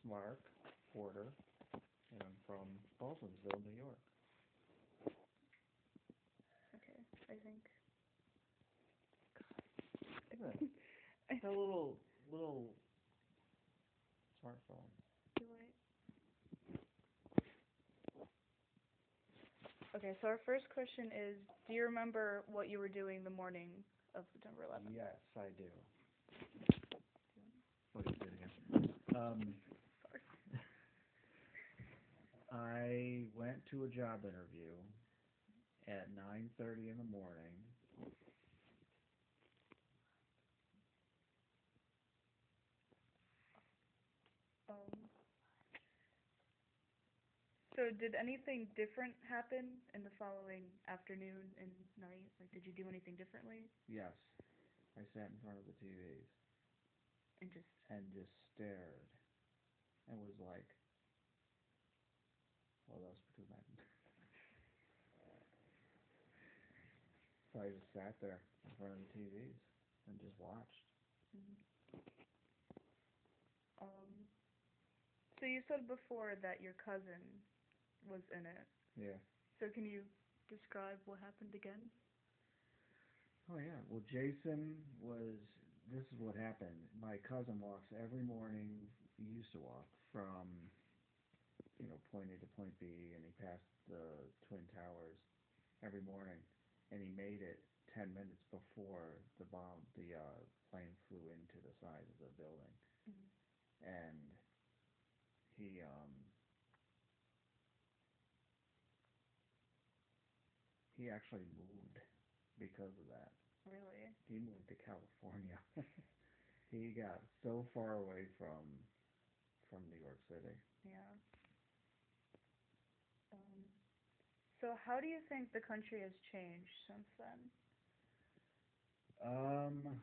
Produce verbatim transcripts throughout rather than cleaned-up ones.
Mark Porter, and I'm from Baldwinsville, New York. Okay, I think. Look at that. It's a little, little smartphone. You wait. Okay, so our first question is, do you remember what you were doing the morning of September eleventh? Yes, I do. Look at it again. Um, I went to a job interview at nine thirty in the morning. Um, so did anything different happen in the following afternoon and night? Like, did you do anything differently? Yes, I sat in front of the T Vs And just, and just stared and was like, well, those for two men. So I just sat there in front of the T Vs and just watched. mhm. um, so you said before that your cousin was in it. Yeah. So can you describe what happened again? Oh yeah. Well, Jason was. This is what happened. My cousin walks every morning. He used to walk from, you know, point A to point B, and he passed the Twin Towers every morning, and he made it ten minutes before the bomb, the uh, plane flew into the side of the building, Mhm. and he um he actually moved because of that. Really? He moved to California. He got so far away from from New York City. Yeah. Um, so how do you think the country has changed since then? Um,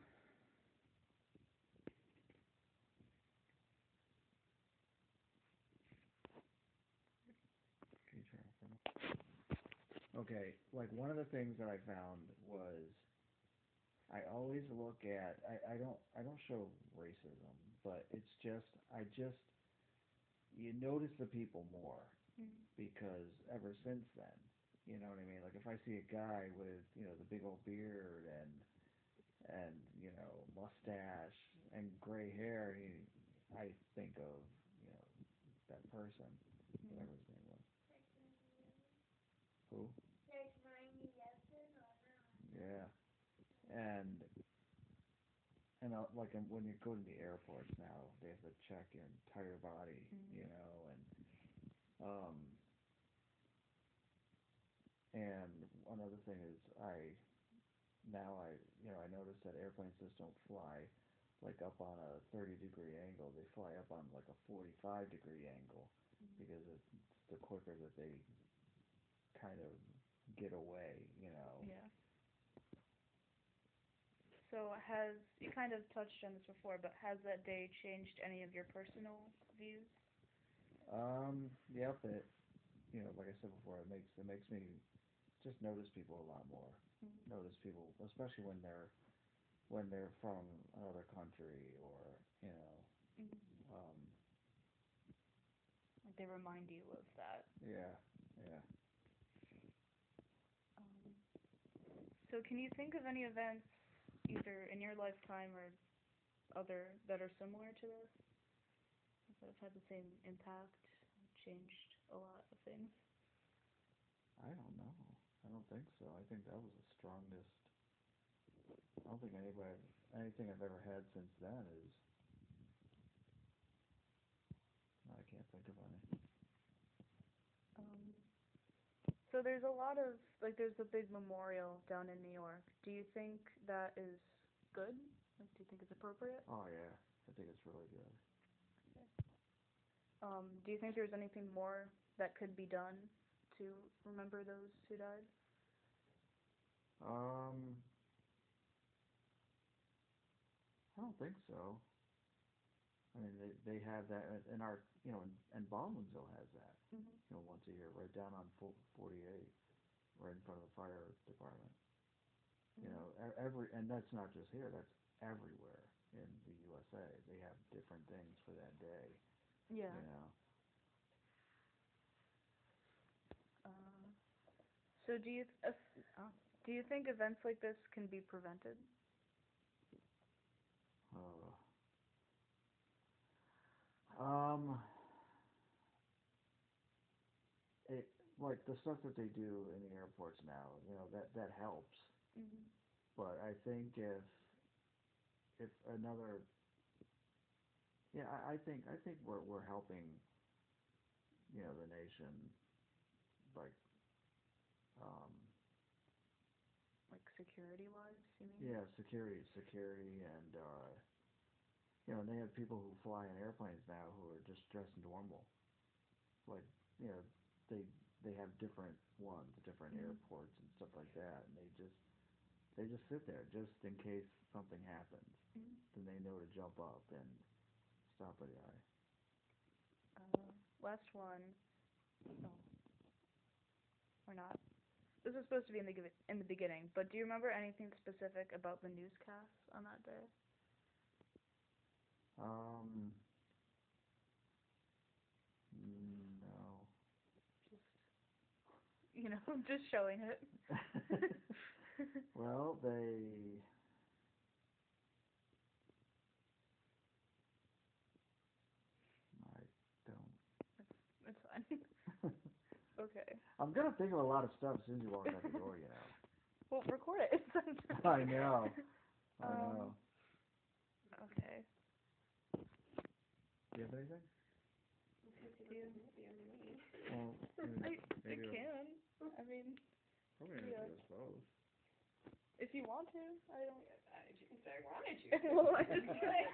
can you turn off the mic? Okay, like one of the things that I found was I always look at I, I don't I don't show racism, but it's just I just you notice the people more Mm. because ever since then, you know what I mean? Like if I see a guy with, you know, the big old beard and and you know mustache and gray hair, he, I think of, you know, that person, Mm. whatever his name was. Who? Yeah, and and uh, like um, when you go to the airports now, they have to check your entire body, Mm. you know, and um and another thing is I now I you know I notice that airplanes just don't fly like up on a thirty degree angle. They fly up on like a forty-five degree angle Mm. because it's the quicker that they kind of get away, you know. Yeah. So has, you kind of touched on this before, but has that day changed any of your personal views? Um, yep, it, you know, like I said before, it makes it makes me just notice people a lot more. Mm. Notice people, especially when they're when they're from another country or, you know, Mm. um, Like they remind you of that. yeah, yeah. Um, so can you think of any events, either in your lifetime or other, that are similar to this, that have had the same impact, changed a lot of things? I don't know. I don't think so. I think that was the strongest. I don't think anybody, anything I've ever had since then is. I can't think of any. Um, so there's a lot of, like there's a big memorial down in New York. Do you think that is good? Like, do you think it's appropriate? Oh yeah, I think it's really good. Um, do you think there's anything more that could be done to remember those who died? Um, I don't think so. I mean, they they have that in our, you know, and, and Baldwinsville has that, Mm-hmm. you know, once a year, right down on forty-eight, right in front of the fire department. You know, Mm-hmm. e- every, and that's not just here, that's everywhere in the U S A. They have different things for that day. Yeah. You know. Uh, so do you th- uh, oh, do you think events like this can be prevented? Uh, um, it like the stuff that they do in the airports now. You know that that helps. Mhm. But I think if if another, yeah, I, I think I think we're we're helping, you know, the nation, like, um, Like security wise, you mean? yeah, security, security, and uh, you know, and they have people who fly in airplanes now who are just dressed normal, like, you know, they they have different ones, different Mhm. airports and stuff like that, and they just they just sit there just in case something happens. Mhm. Then they know to jump up and stop a guy. Uh, last one. Oh, or not. This is supposed to be in the giv- in the beginning, but do you remember anything specific about the newscasts on that day? Um, no. Just you know, just showing it. Well, they. I It's fine. don't. Okay. I'm gonna think of a lot of stuff as soon as you walk out the door, you know. Well, record it. I know. I Um, know. Okay. Do you have anything? Do you? Well, maybe, I, I maybe it'll- can. I mean, probably yeah. not do us both. if you want to. I don't. I didn't say I wanted you. Well, I just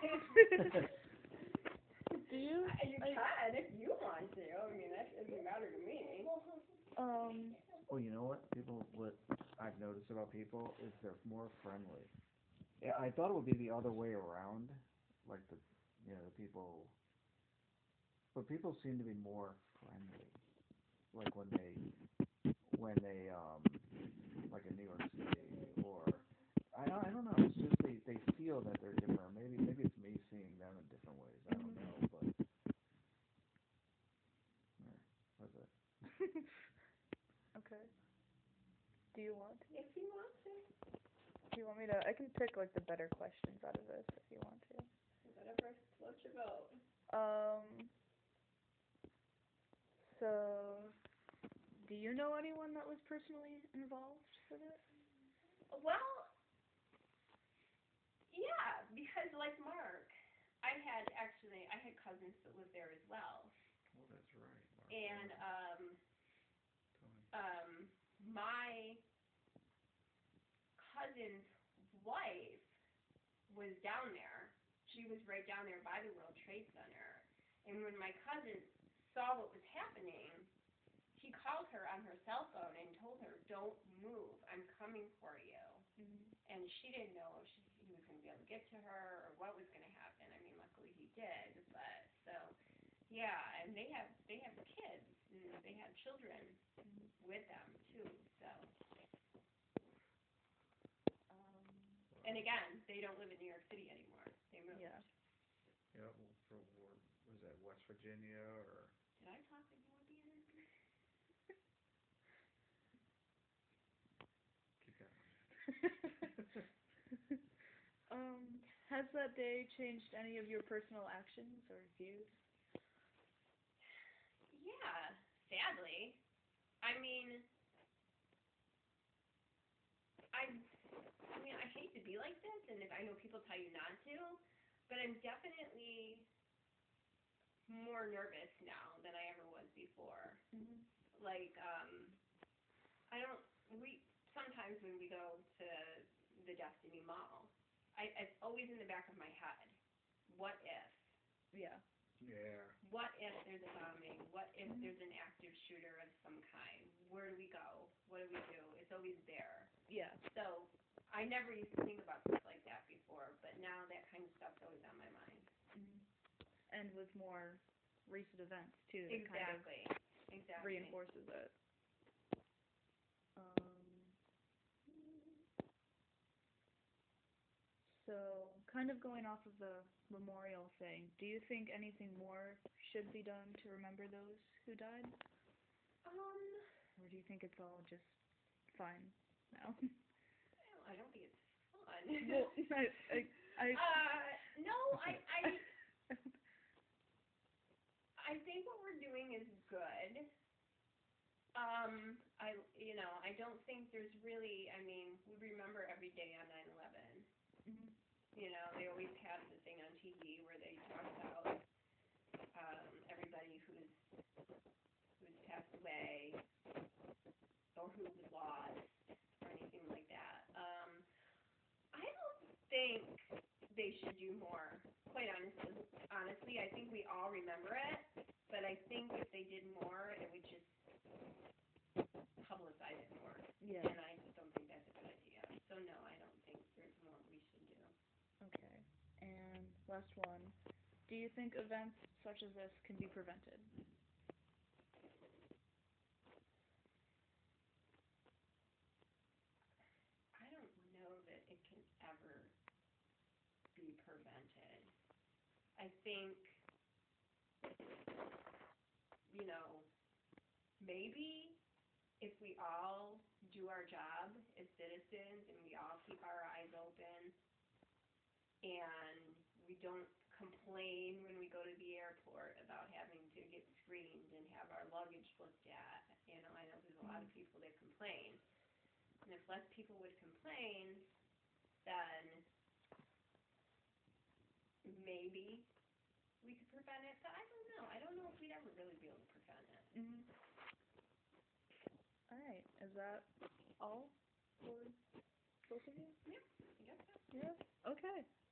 Do you? I- You I- can if you want to. I mean, that doesn't matter to me. Um. Well, you know what? People, what I've noticed about people is they're more friendly. Yeah, I thought it would be the other way around, like the, you know, the people. But people seem to be more friendly, like when they, when they, um, like in New York City, or I don't, I don't know. It's just they, they feel that they're different. Maybe, maybe it's me seeing them in different ways. I don't know, but yeah, that's it. Okay. Do you want to? If you want to. Do you want me to? I can pick like the better questions out of this if you want to. Whatever floats your boat. Um. So, do you know anyone that was personally involved for this? Well, yeah, because like Mark, I had actually, I had cousins that lived there as well. Oh, that's right. Mark And, um, Tony. um, my cousin's wife was down there. She was right down there by the World Trade Center. And when my cousin saw what was happening, he called her on her cell phone and told her, "Don't move. I'm coming for you." Mm-hmm. And she didn't know if she, he was going to be able to get to her or what was going to happen. I mean, luckily he did. But so, yeah, and they have they have kids and they had children Mm-hmm. with them too. So, Um. and again, they don't live in New York City anymore. They moved. Yeah. Yeah, well, for war, was that West Virginia or? Did I talk to you at the end? Keep going. um. Has that day changed any of your personal actions or views? Yeah, sadly. I mean, I, I mean, I hate to be like this, and if I know people tell you not to, but I'm definitely more nervous now than I ever was before. Mm-hmm. Like, um, I don't, we, sometimes when we go to the Destiny Mall, I, it's always in the back of my head, what if? Yeah. Yeah. What if there's a bombing? What if Mhm. there's an active shooter of some kind? Where do we go? What do we do? It's always there. Yeah. So I never used to think about stuff like that before, but now that kind of stuff's always on my mind. Mm-hmm. And with more recent events too, it Exactly. kind of Exactly. reinforces it. Um. So, kind of going off of the memorial thing, do you think anything more should be done to remember those who died? Um, Or do you think it's all just fine now? well, I don't think it's fun. Well, I, I, I, uh, no, I, I, I think what we're doing is good. Um, I, you know, I don't think there's really, I mean, we remember every day on nine eleven. Mhm. You know, they always have the thing on T V where they talk about, um, everybody who's, who's passed away, or who was lost, or anything like that. Um, I don't think they should do more. Quite honestly, honestly, I think we all remember it, but I think if they did more, it would just publicize it more. Yeah. And I just don't think that's a good idea. So no, I don't think there's more we should do. Okay. And last one. Do you think events such as this can be prevented? I don't know that it can ever be prevented. I think, you know, maybe if we all do our job as citizens and we all keep our eyes open and we don't complain when we go to the airport about having to get screened and have our luggage looked at. You know, I know there's a lot of people that complain. And if less people would complain, then maybe we could prevent it. But I don't know. I don't know if we'd ever really be able to prevent it. Mm-hmm. All right. Is that all for both of you? Yeah, I guess so. Yeah. Okay.